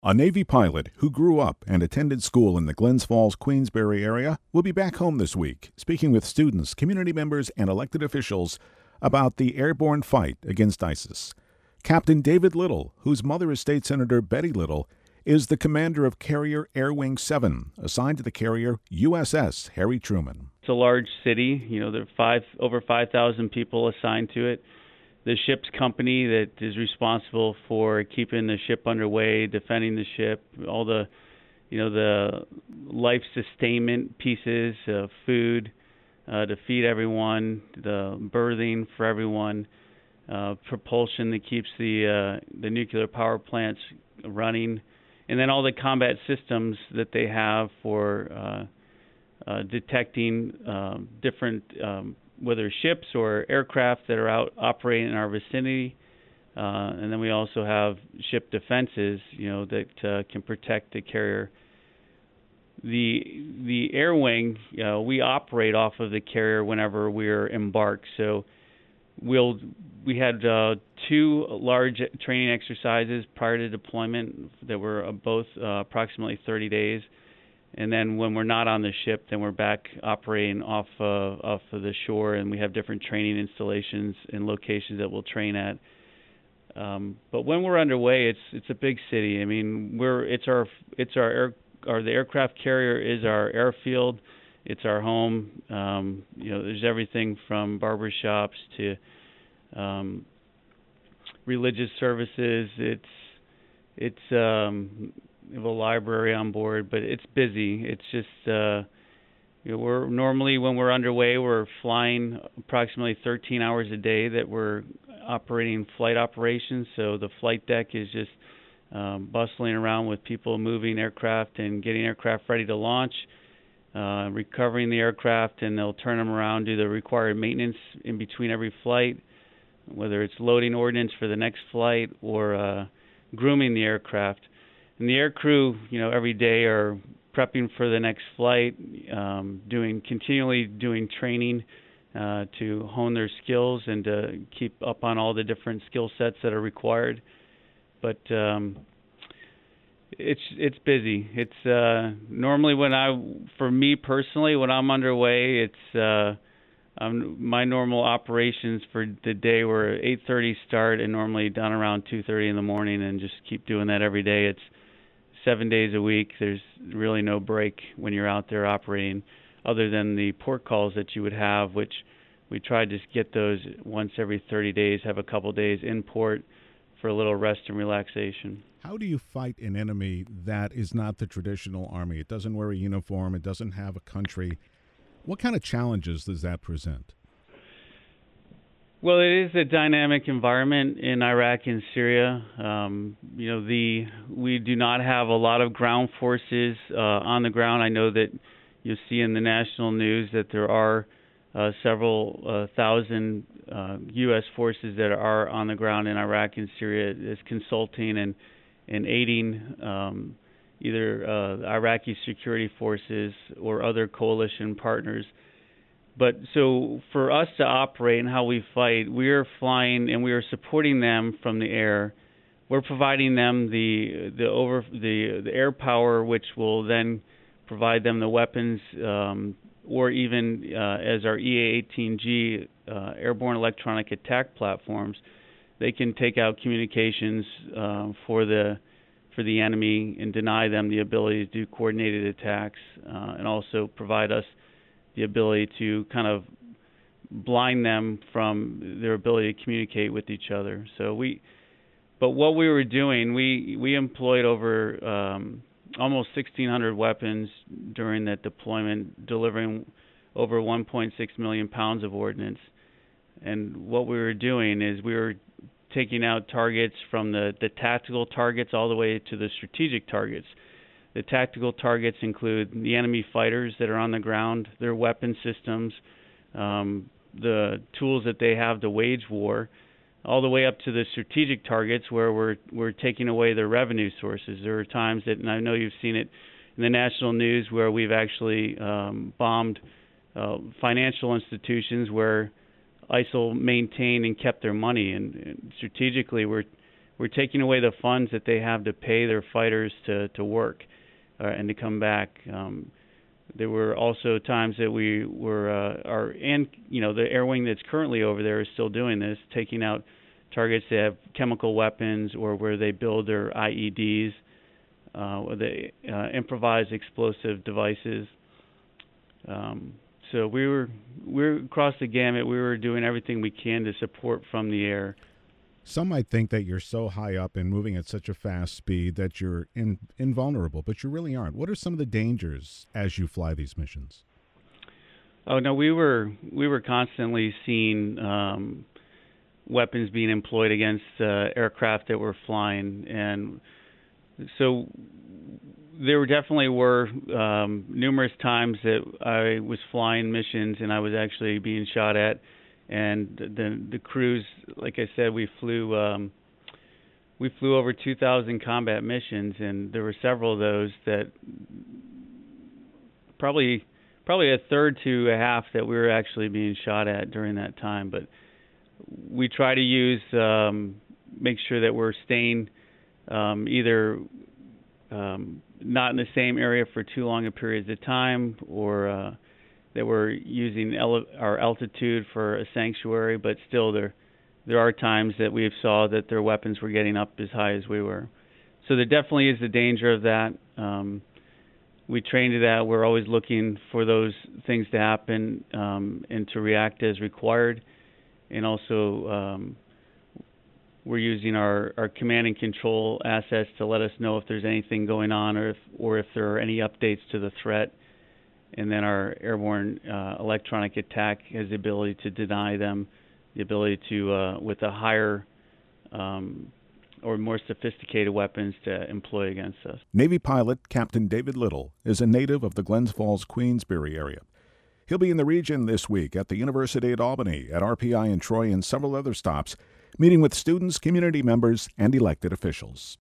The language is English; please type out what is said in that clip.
A Navy pilot who grew up and attended school in the Glens Falls, Queensbury area will be back home this week, speaking with students, community members, and elected officials about the airborne fight against ISIS. Captain David Little, whose mother is State Senator Betty Little, is the commander of Carrier Air Wing 7, assigned to the carrier USS Harry Truman. It's a large city. There are over 5,000 people assigned to it. The ship's company that is responsible for keeping the ship underway, defending the ship, all the life sustainment pieces, food to feed everyone, the berthing for everyone, propulsion that keeps the nuclear power plants running, and then all the combat systems that they have for detecting different whether ships or aircraft that are out operating in our vicinity. And then we also have ship defenses, that can protect the carrier. The air wing, we operate off of the carrier whenever we're embarked. So we had two large training exercises prior to deployment that were both approximately 30 days. And then when we're not on the ship, then we're back operating off of the shore, and we have different training installations and locations that we'll train at. But when we're underway, it's a big city. I mean, the aircraft carrier is our airfield. It's our home. There's everything from barbershops to religious services. We have a library on board, but it's busy. It's just we're normally, when we're underway, we're flying approximately 13 hours a day that we're operating flight operations. So the flight deck is just bustling around with people moving aircraft and getting aircraft ready to launch, recovering the aircraft, and they'll turn them around, do the required maintenance in between every flight, whether it's loading ordnance for the next flight or grooming the aircraft. And the air crew, every day are prepping for the next flight, continually doing training to hone their skills and to keep up on all the different skill sets that are required. But it's busy. It's normally for me personally, when I'm underway, it's my normal operations for the day were 8:30 start and normally done around 2:30 in the morning, and just keep doing that every day. It's 7 days a week. There's really no break when you're out there operating, other than the port calls that you would have, which we try to get those once every 30 days, have a couple days in port for a little rest and relaxation. How do you fight an enemy that is not the traditional army? It doesn't wear a uniform. It doesn't have a country. What kind of challenges does that present? Well, it is a dynamic environment in Iraq and Syria. We do not have a lot of ground forces on the ground. I know that you'll see in the national news that there are several thousand U.S. forces that are on the ground in Iraq and Syria as consulting and aiding either Iraqi security forces or other coalition partners. But so for us to operate and how we fight, we are flying and we are supporting them from the air. We're providing them the air power, which will then provide them the weapons, or even as our EA-18G airborne electronic attack platforms, they can take out communications for the enemy and deny them the ability to do coordinated attacks, and also provide us the ability to kind of blind them from their ability to communicate with each other. But what we were doing, we employed over almost 1,600 weapons during that deployment, delivering over 1.6 million pounds of ordnance. And what we were doing is we were taking out targets from the tactical targets all the way to the strategic targets. The tactical targets include the enemy fighters that are on the ground, their weapon systems, the tools that they have to wage war, all the way up to the strategic targets where we're taking away their revenue sources. There are times that, and I know you've seen it in the national news, where we've actually bombed financial institutions where ISIL maintained and kept their money. And strategically, we're we're taking away the funds that they have to pay their fighters to work and to come back. There were also times that we were, the air wing that's currently over there is still doing this, taking out targets that have chemical weapons or where they build their IEDs, or they improvise explosive devices. So we're across the gamut. We were doing everything we can to support from the air. Some might think that you're so high up and moving at such a fast speed that you're invulnerable, but you really aren't. What are some of the dangers as you fly these missions? Oh no, we were constantly seeing weapons being employed against aircraft that were flying, and so there definitely were numerous times that I was flying missions and I was actually being shot at. And the crews, like I said, we flew over 2,000 combat missions, and there were several of those that probably a third to a half that we were actually being shot at during that time. But we try to use make sure that we're staying either not in the same area for too long a periods of time, or that we're using our altitude for a sanctuary, but still there are times that we saw that their weapons were getting up as high as we were. So there definitely is the danger of that. We train to that. We're always looking for those things to happen and to react as required. And also we're using our command and control assets to let us know if there's anything going on or if there are any updates to the threat. And then our airborne electronic attack has the ability to deny them, the ability to, with a higher or more sophisticated weapons, to employ against us. Navy pilot Captain David Little is a native of the Glens Falls, Queensbury area. He'll be in the region this week at the University at Albany, at RPI in Troy, and several other stops, meeting with students, community members, and elected officials.